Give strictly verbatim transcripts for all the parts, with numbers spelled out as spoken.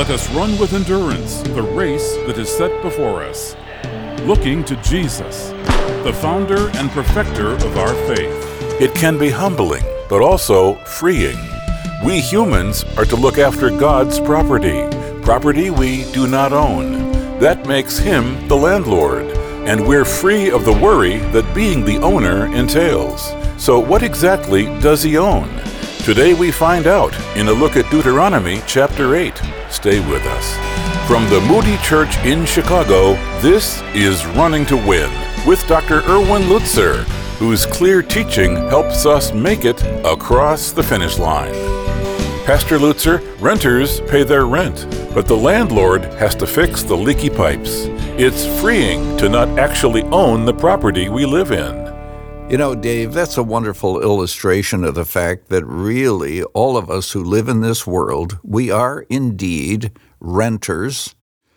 Let us run with endurance the race that is set before us, looking to Jesus, the founder and perfecter of our faith. It can be humbling, but also freeing. We humans are to look after God's property, property we do not own. That makes Him the landlord, and we're free of the worry that being the owner entails. So what exactly does He own? Today we find out in a look at Deuteronomy chapter eight. Stay with us. From the Moody Church in Chicago, this is Running to Win with Doctor Erwin Lutzer, whose clear teaching helps us make it across the finish line. Pastor Lutzer, renters pay their rent, but the landlord has to fix the leaky pipes. It's freeing to not actually own the property we live in. You know, Dave, that's a wonderful illustration of the fact that really all of us who live in this world, we are indeed renters.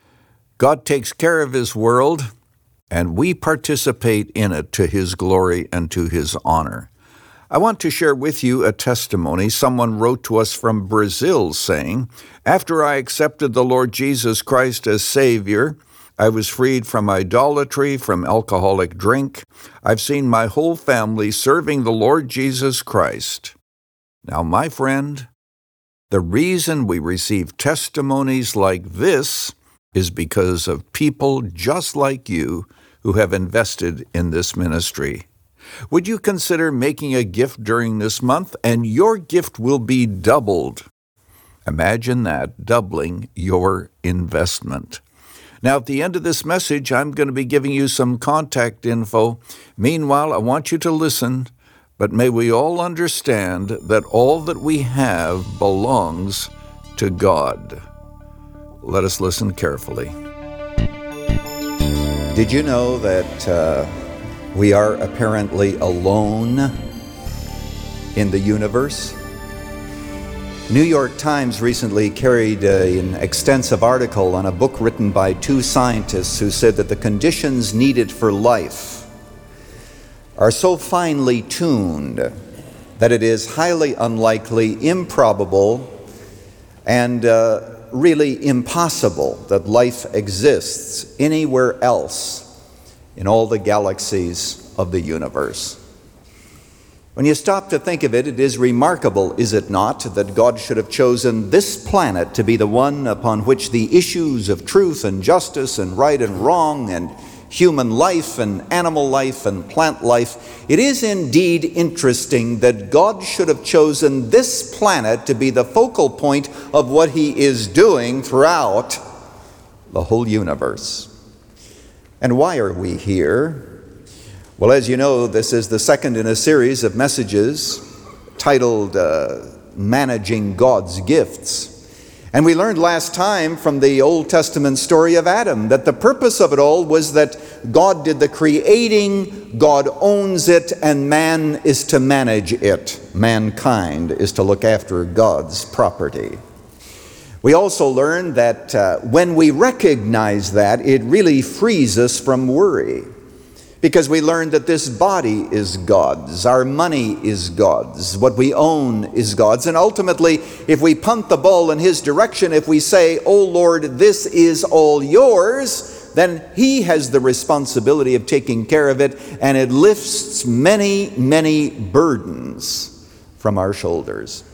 God takes care of His world, and we participate in it to His glory and to His honor. I want to share with you a testimony. Someone wrote to us from Brazil saying, "After I accepted the Lord Jesus Christ as Savior, I was freed from idolatry, from alcoholic drink. I've seen my whole family serving the Lord Jesus Christ." Now, my friend, the reason we receive testimonies like this is because of people just like you who have invested in this ministry. Would you consider making a gift during this month, and your gift will be doubled? Imagine that, doubling your investment. Now, at the end of this message, I'm going to be giving you some contact info. Meanwhile, I want you to listen, but may we all understand that all that we have belongs to God. Let us listen carefully. Did you know that uh, we are apparently alone in the universe? New York Times recently carried a, an extensive article on a book written by two scientists who said that the conditions needed for life are so finely tuned that it is highly unlikely, improbable, and uh, really impossible that life exists anywhere else in all the galaxies of the universe. When you stop to think of it, it is remarkable, is it not, that God should have chosen this planet to be the one upon which the issues of truth and justice and right and wrong and human life and animal life and plant life. It is indeed interesting that God should have chosen this planet to be the focal point of what He is doing throughout the whole universe. And why are we here? Well, as you know, this is the second in a series of messages titled uh, Managing God's Gifts. And we learned last time from the Old Testament story of Adam that the purpose of it all was that God did the creating, God owns it, and man is to manage it. Mankind is to look after God's property. We also learned that uh, when we recognize that, it really frees us from worry. Because we learned that this body is God's, our money is God's, what we own is God's. And ultimately, if we punt the ball in His direction, if we say, "Oh Lord, this is all yours," then He has the responsibility of taking care of it, and it lifts many, many burdens from our shoulders.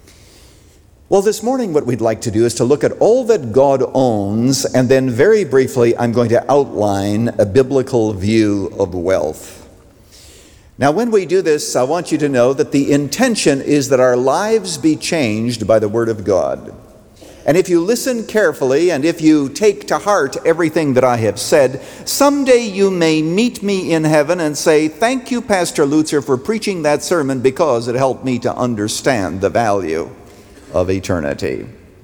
Well, this morning what we'd like to do is to look at all that God owns, and then very briefly I'm going to outline a biblical view of wealth. Now, when we do this, I want you to know that the intention is that our lives be changed by the Word of God. And if you listen carefully, and if you take to heart everything that I have said, someday you may meet me in heaven and say, "Thank you, Pastor Lutzer, for preaching that sermon because it helped me to understand the value of eternity."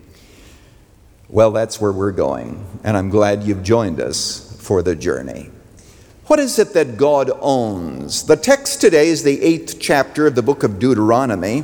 Well, that's where we're going, and I'm glad you've joined us for the journey. What is it that God owns? The text today is the eighth chapter of the book of Deuteronomy.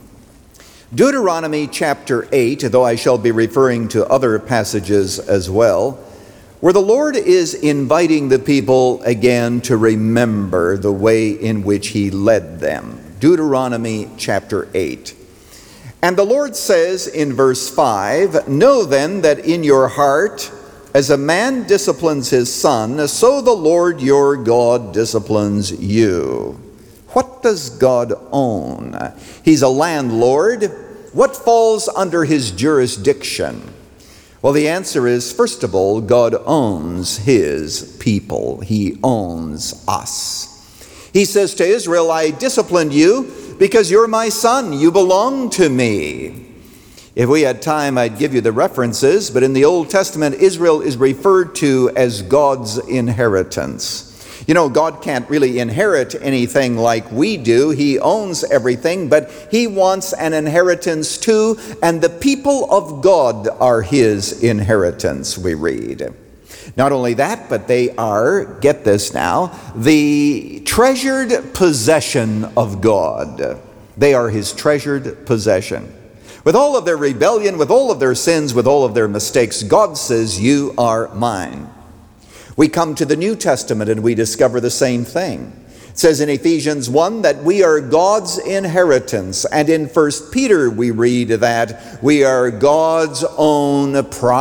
Deuteronomy chapter eight, though I shall be referring to other passages as well, where the Lord is inviting the people again to remember the way in which He led them. Deuteronomy chapter eight. And the Lord says in verse five, "Know then that in your heart, as a man disciplines his son, so the Lord your God disciplines you." What does God own? He's a landlord. What falls under his jurisdiction? Well, the answer is, first of all, God owns his people. He owns us. He says to Israel, "I disciplined you because you're my son. You belong to me." If we had time, I'd give you the references, but in the Old Testament, Israel is referred to as God's inheritance. You know, God can't really inherit anything like we do. He owns everything, but he wants an inheritance too, and the people of God are his inheritance, we read. Not only that, but they are, get this now, the treasured possession of God. They are his treasured possession. With all of their rebellion, with all of their sins, with all of their mistakes, God says, "You are mine." We come to the New Testament and we discover the same thing. It says in Ephesians one that we are God's inheritance. And in First Peter we read that we are God's own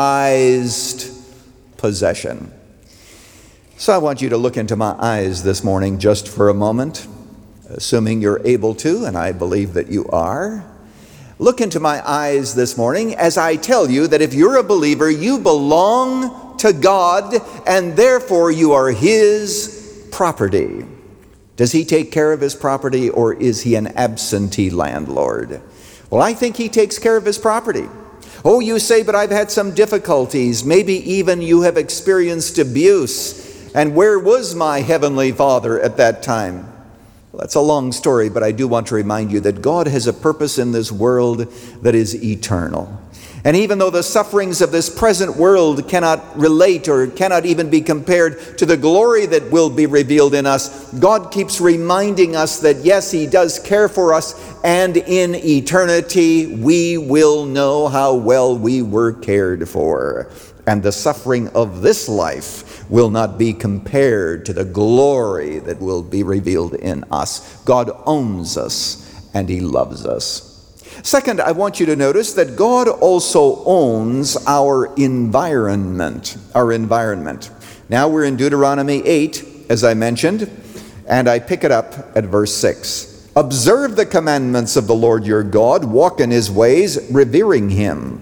prized possession. So I want you to look into my eyes this morning just for a moment, assuming you're able to, and I believe that you are. Look into my eyes this morning as I tell you that if you're a believer, you belong to God, and therefore you are his property. Does he take care of his property, or is he an absentee landlord? Well, I think he takes care of his property. Oh, you say, but I've had some difficulties. Maybe even you have experienced abuse. And where was my heavenly Father at that time? Well, that's a long story, but I do want to remind you that God has a purpose in this world that is eternal. And even though the sufferings of this present world cannot relate or cannot even be compared to the glory that will be revealed in us, God keeps reminding us that yes, he does care for us, and in eternity we will know how well we were cared for. And the suffering of this life will not be compared to the glory that will be revealed in us. God owns us and he loves us. Second, I want you to notice that God also owns our environment, our environment. Now we're in Deuteronomy eight, as I mentioned, and I pick it up at verse six. "Observe the commandments of the Lord your God, walk in his ways, revering him.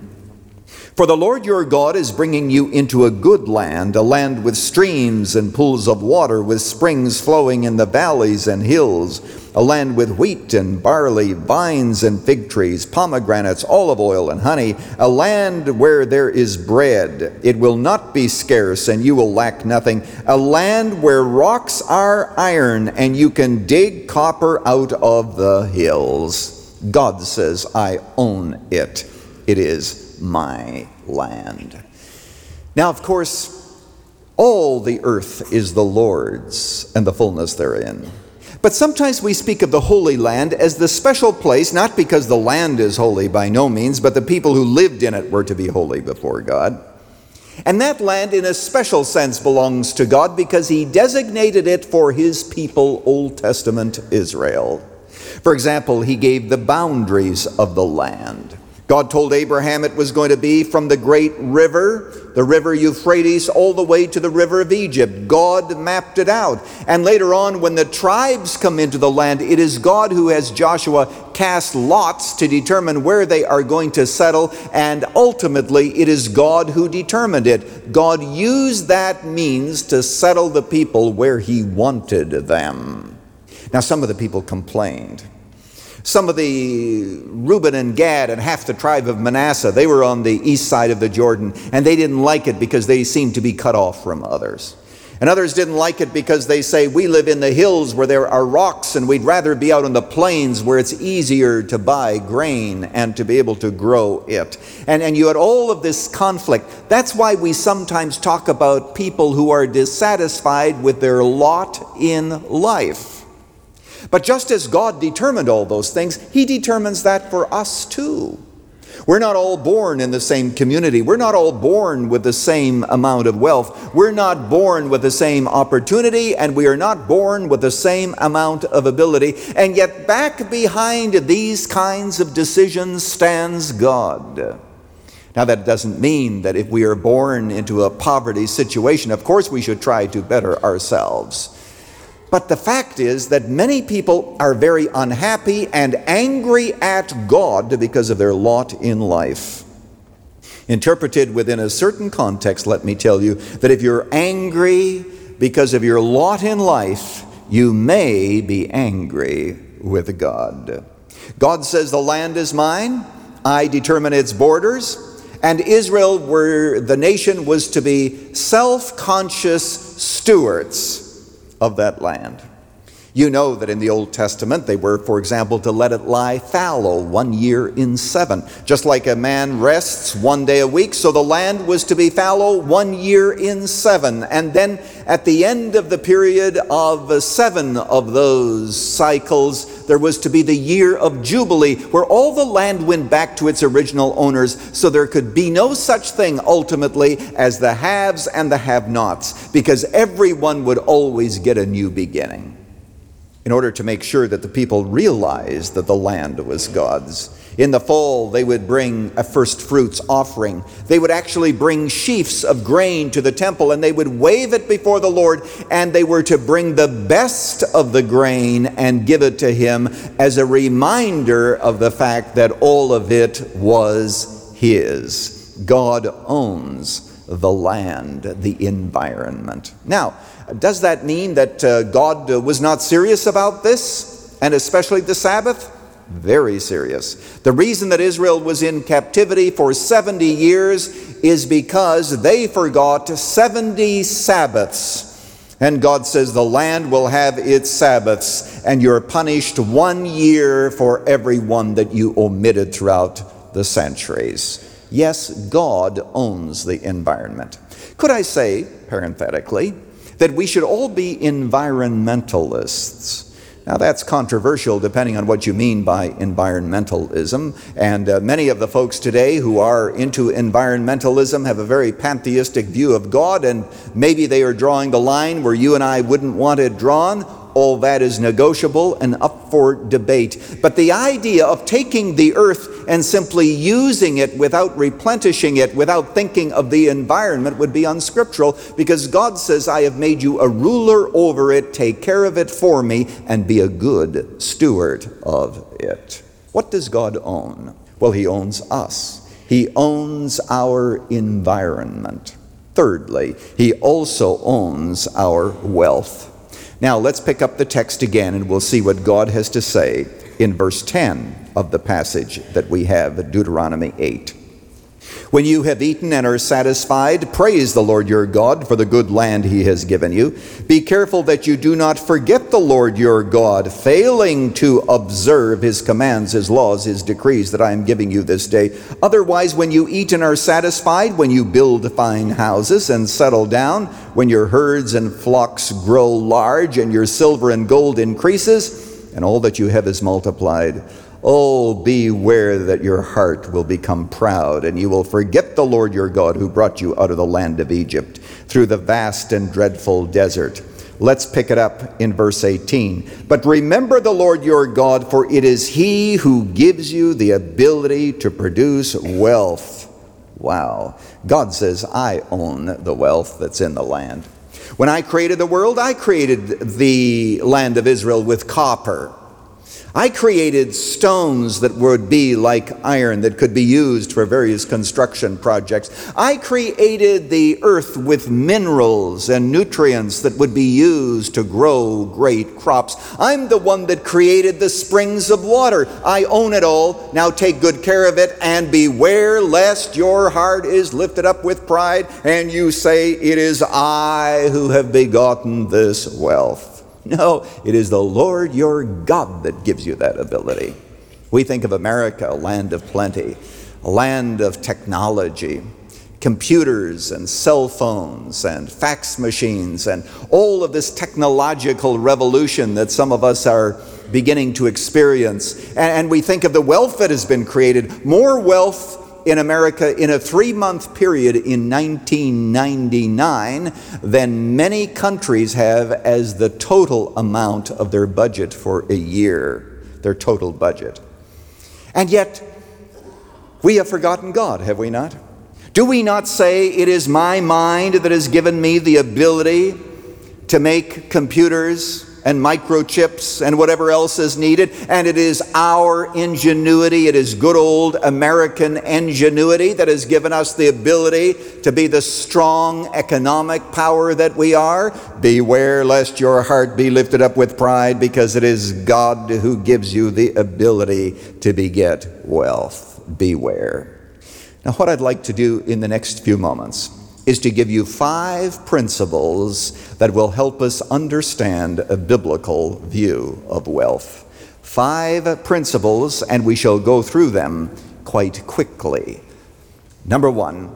For the Lord your God is bringing you into a good land, a land with streams and pools of water, with springs flowing in the valleys and hills, a land with wheat and barley, vines and fig trees, pomegranates, olive oil and honey, a land where there is bread. It will not be scarce and you will lack nothing, a land where rocks are iron and you can dig copper out of the hills." God says, "I own it. It is my land." Now, of course, all the earth is the Lord's and the fullness therein. But sometimes we speak of the Holy Land as the special place, not because the land is holy by no means, but the people who lived in it were to be holy before God. And that land in a special sense belongs to God because he designated it for his people, Old Testament Israel. For example, he gave the boundaries of the land. God told Abraham it was going to be from the great river, the river Euphrates, all the way to the river of Egypt. God mapped it out. And later on, when the tribes come into the land, it is God who has Joshua cast lots to determine where they are going to settle. And ultimately, it is God who determined it. God used that means to settle the people where he wanted them. Now, some of the people complained. Some of the Reuben and Gad and half the tribe of Manasseh, they were on the east side of the Jordan, and they didn't like it because they seemed to be cut off from others. And others didn't like it because they say, we live in the hills where there are rocks, and we'd rather be out on the plains where it's easier to buy grain and to be able to grow it. And, and you had all of this conflict. That's why we sometimes talk about people who are dissatisfied with their lot in life. But just as God determined all those things, he determines that for us too. We're not all born in the same community. We're not all born with the same amount of wealth. We're not born with the same opportunity, and we are not born with the same amount of ability. And yet back behind these kinds of decisions stands God. Now, that doesn't mean that if we are born into a poverty situation, of course we should try to better ourselves. But the fact is that many people are very unhappy and angry at God because of their lot in life. Interpreted within a certain context, let me tell you that if you're angry because of your lot in life, you may be angry with God. God says, the land is mine, I determine its borders, and Israel, were the nation, was to be self-conscious stewards of that land. You know that in the Old Testament they were, for example, to let it lie fallow one year in seven. Just like a man rests one day a week, so the land was to be fallow one year in seven. And then at the end of the period of seven of those cycles, there was to be the year of Jubilee, where all the land went back to its original owners, so there could be no such thing ultimately as the haves and the have-nots, because everyone would always get a new beginning, in order to make sure that the people realized that the land was God's. In the fall, they would bring a first fruits offering. They would actually bring sheaves of grain to the temple, and they would wave it before the Lord, and they were to bring the best of the grain and give it to him as a reminder of the fact that all of it was his. God owns the land, the environment. Now, does that mean that uh, God uh, was not serious about this, and especially the Sabbath? Very serious. The reason that Israel was in captivity for seventy years is because they forgot seventy Sabbaths. And God says the land will have its Sabbaths, and you're punished one year for every one that you omitted throughout the centuries. Yes, God owns the environment. Could I say, parenthetically, that we should all be environmentalists? Now, that's controversial depending on what you mean by environmentalism. And uh, many of the folks today who are into environmentalism have a very pantheistic view of God, and maybe they are drawing the line where you and I wouldn't want it drawn. All that is negotiable and up for debate. But the idea of taking the earth and simply using it without replenishing it, without thinking of the environment, would be unscriptural, because God says, I have made you a ruler over it, take care of it for me, and be a good steward of it. What does God own? Well, he owns us. He owns our environment. Thirdly, he also owns our wealth. Now, let's pick up the text again, and we'll see what God has to say in verse ten of the passage that we have, Deuteronomy eight. When you have eaten and are satisfied, praise the Lord your God for the good land he has given you. Be careful that you do not forget the Lord your God, failing to observe his commands, his laws, his decrees that I am giving you this day. Otherwise, when you eat and are satisfied, when you build fine houses and settle down, when your herds and flocks grow large and your silver and gold increases, and all that you have is multiplied, oh, beware that your heart will become proud, and you will forget the Lord your God who brought you out of the land of Egypt through the vast and dreadful desert. Let's pick it up in verse eighteen. But remember the Lord your God, for it is he who gives you the ability to produce wealth. Wow. God says, I own the wealth that's in the land. When I created the world, I created the land of Israel with copper. I created stones that would be like iron, that could be used for various construction projects. I created the earth with minerals and nutrients that would be used to grow great crops. I'm the one that created the springs of water. I own it all. Now take good care of it, and beware lest your heart is lifted up with pride and you say, it is I who have begotten this wealth. No, it is the Lord your God that gives you that ability. We think of America, a land of plenty, a land of technology, computers and cell phones and fax machines and all of this technological revolution that some of us are beginning to experience. And, and we think of the wealth that has been created. More wealth in America in a three-month period in nineteen ninety-nine than many countries have as the total amount of their budget for a year, their total budget. And yet, we have forgotten God, have we not? Do we not say, it is my mind that has given me the ability to make computers and microchips and whatever else is needed, and it is our ingenuity, it is good old American ingenuity that has given us the ability to be the strong economic power that we are? Beware lest your heart be lifted up with pride, because it is God who gives you the ability to beget wealth. Beware. Now, what I'd like to do in the next few moments is to give you five principles that will help us understand a biblical view of wealth. Five principles, and we shall go through them quite quickly. Number one,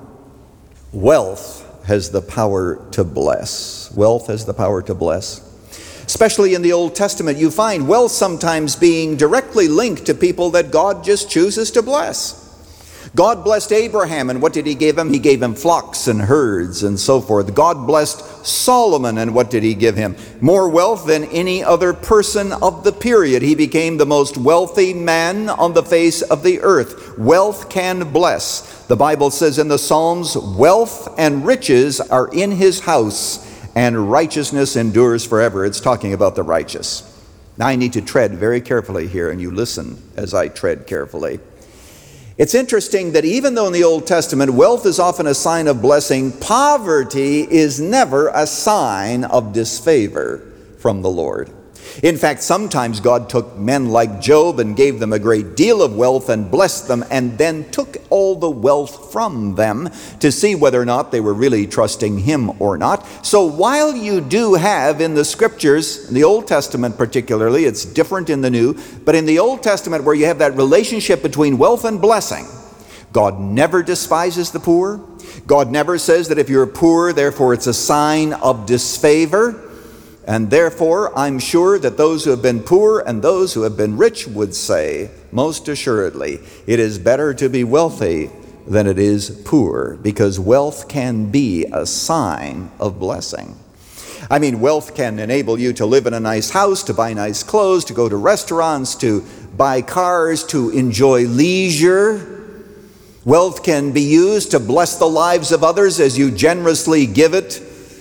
wealth has the power to bless. Wealth has the power to bless. Especially in the Old Testament, you find wealth sometimes being directly linked to people that God just chooses to bless. God blessed Abraham, and what did he give him? He gave him flocks and herds and so forth. God blessed Solomon, and what did he give him? More wealth than any other person of the period. He became the most wealthy man on the face of the earth. Wealth can bless. The Bible says in the Psalms, wealth and riches are in his house, and righteousness endures forever. It's talking about the righteous. Now I need to tread very carefully here, and you listen as I tread carefully. It's interesting that even though in the Old Testament wealth is often a sign of blessing, poverty is never a sign of disfavor from the Lord. In fact, sometimes God took men like Job and gave them a great deal of wealth and blessed them, and then took all the wealth from them to see whether or not they were really trusting him or not. So while you do have in the scriptures, in the Old Testament particularly, it's different in the New, but in the Old Testament where you have that relationship between wealth and blessing, God never despises the poor. God never says that if you're poor, therefore it's a sign of disfavor. And therefore, I'm sure that those who have been poor and those who have been rich would say, most assuredly, it is better to be wealthy than it is poor, because wealth can be a sign of blessing. I mean, wealth can enable you to live in a nice house, to buy nice clothes, to go to restaurants, to buy cars, to enjoy leisure. Wealth can be used to bless the lives of others as you generously give it.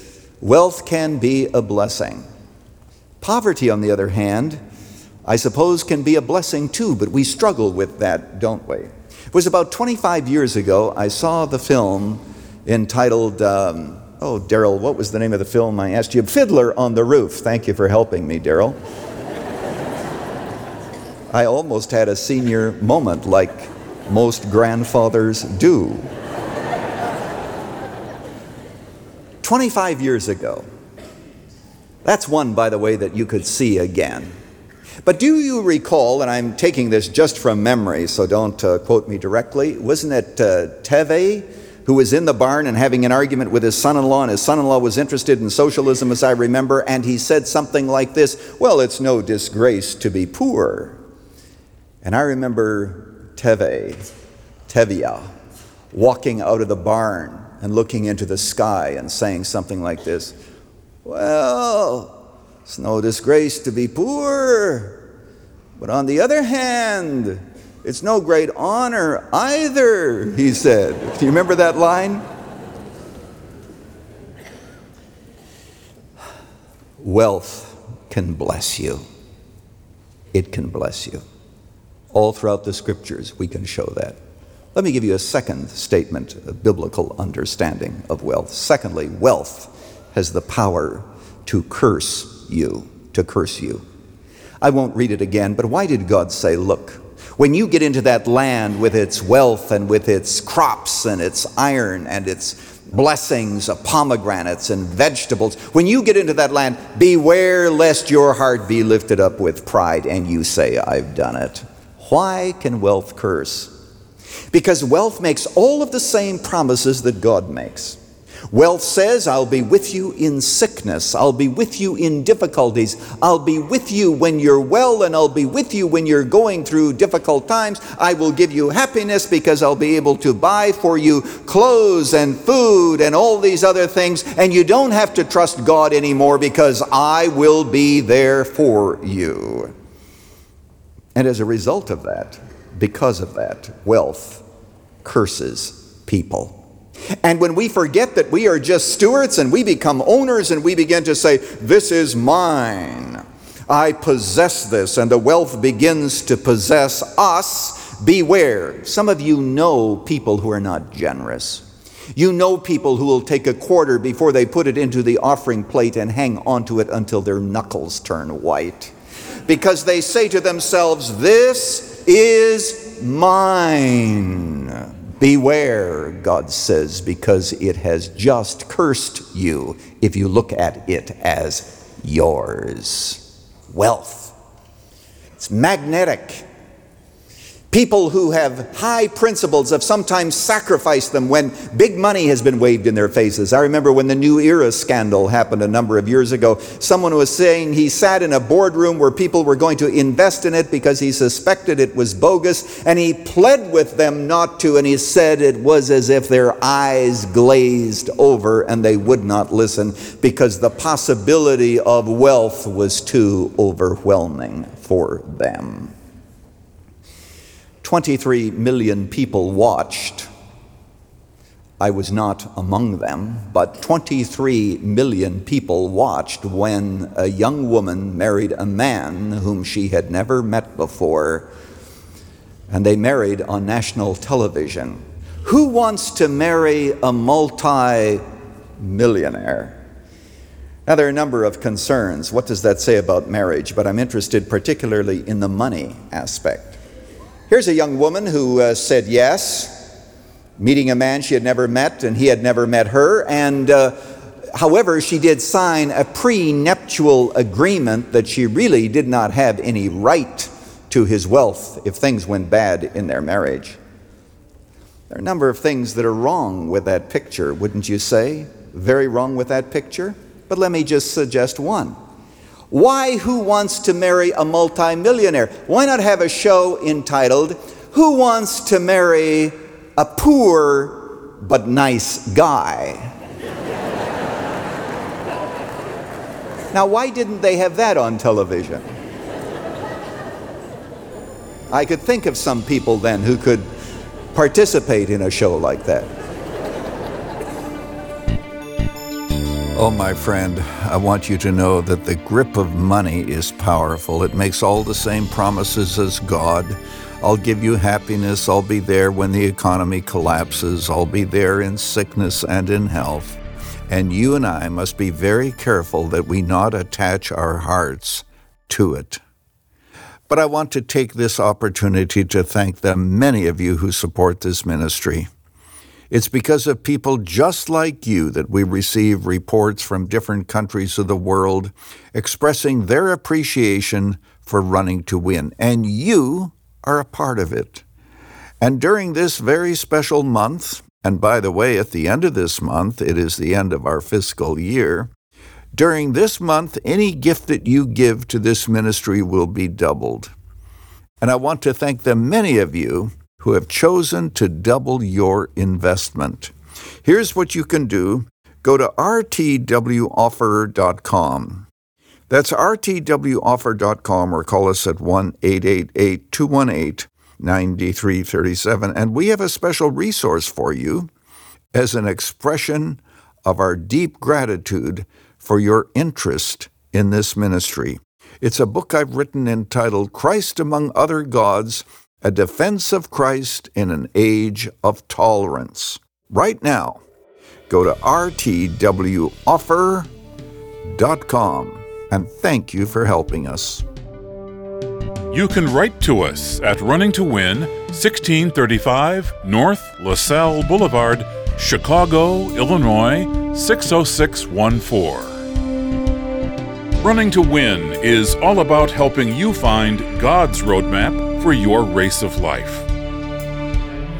Wealth can be a blessing. Poverty, on the other hand, I suppose can be a blessing too, but we struggle with that, don't we? It was about twenty-five years ago I saw the film entitled, um, oh, Daryl, what was the name of the film I asked you? Fiddler on the Roof. Thank you for helping me, Daryl. I almost had a senior moment like most grandfathers do. twenty-five years ago. That's one, by the way, that you could see again. But do you recall, and I'm taking this just from memory, so don't uh, quote me directly, wasn't it uh, Teve who was in the barn and having an argument with his son-in-law, and his son-in-law was interested in socialism, as I remember, and he said something like this, well, it's no disgrace to be poor. And I remember Teve, Tevia, walking out of the barn and looking into the sky and saying something like this, well, it's no disgrace to be poor, but on the other hand, it's no great honor either, he said. Do you remember that line? Wealth can bless you. It can bless you. All throughout the scriptures, we can show that. Let me give you a second statement of biblical understanding of wealth. Secondly, wealth has the power to curse you, to curse you. I won't read it again, but why did God say, look, when you get into that land with its wealth and with its crops and its iron and its blessings of pomegranates and vegetables, when you get into that land, beware lest your heart be lifted up with pride and you say, I've done it. Why can wealth curse? Because wealth makes all of the same promises that God makes. Wealth says, I'll be with you in sickness. I'll be with you in difficulties. I'll be with you when you're well, and I'll be with you when you're going through difficult times. I will give you happiness because I'll be able to buy for you clothes and food and all these other things. And you don't have to trust God anymore because I will be there for you. And as a result of that, because of that, wealth curses people. And when we forget that we are just stewards and we become owners and we begin to say, this is mine, I possess this, and the wealth begins to possess us, beware. Some of you know people who are not generous. You know people who will take a quarter before they put it into the offering plate and hang onto it until their knuckles turn white. Because they say to themselves, this is mine. Beware, God says, because it has just cursed you if you look at it as yours. Wealth. It's magnetic. People who have high principles have sometimes sacrificed them when big money has been waved in their faces. I remember when the New Era scandal happened a number of years ago, someone was saying he sat in a boardroom where people were going to invest in it because he suspected it was bogus, and he pled with them not to, and he said it was as if their eyes glazed over and they would not listen because the possibility of wealth was too overwhelming for them. twenty-three million people watched. I was not among them, but twenty-three million people watched when a young woman married a man whom she had never met before, and they married on national television. Who wants to marry a multi-millionaire? Now, there are a number of concerns. What does that say about marriage? But I'm interested particularly in the money aspect. Here's a young woman who uh, said yes, meeting a man she had never met, and he had never met her. And uh, however, she did sign a prenuptial agreement that she really did not have any right to his wealth if things went bad in their marriage. There are a number of things that are wrong with that picture, wouldn't you say? Very wrong with that picture. But let me just suggest one. Why Who Wants to Marry a Multimillionaire? Why not have a show entitled, Who Wants to Marry a Poor but Nice Guy? Now, why didn't they have that on television? I could think of some people then who could participate in a show like that. Oh, my friend, I want you to know that the grip of money is powerful. It makes all the same promises as God. I'll give you happiness. I'll be there when the economy collapses. I'll be there in sickness and in health. And you and I must be very careful that we not attach our hearts to it. But I want to take this opportunity to thank the many of you who support this ministry. It's because of people just like you that we receive reports from different countries of the world expressing their appreciation for Running to Win. And you are a part of it. And during this very special month, and by the way, at the end of this month, it is the end of our fiscal year, during this month, any gift that you give to this ministry will be doubled. And I want to thank the many of you who have chosen to double your investment. Here's what you can do. Go to r t w offer dot com. That's r t w offer dot com, or call us at one eight eight eight, two one eight, nine three three seven. And we have a special resource for you as an expression of our deep gratitude for your interest in this ministry. It's a book I've written entitled Christ Among Other Gods, A Defense of Christ in an Age of Tolerance. Right now, go to r t w offer dot com, and thank you for helping us. You can write to us at Running to Win, sixteen thirty-five North LaSalle Boulevard, Chicago, Illinois, six oh six one four. Running to Win is all about helping you find God's roadmap for your race of life.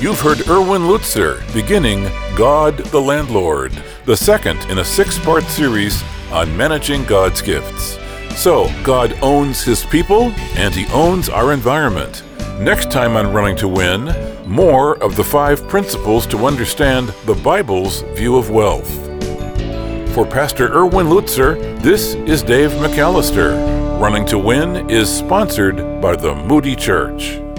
You've heard Erwin Lutzer beginning God the Landlord, the second in a six-part series on managing God's gifts. So, God owns His people, and He owns our environment. Next time on Running to Win, more of the five principles to understand the Bible's view of wealth. For Pastor Erwin Lutzer, this is Dave McAllister. Running to Win is sponsored by the Moody Church.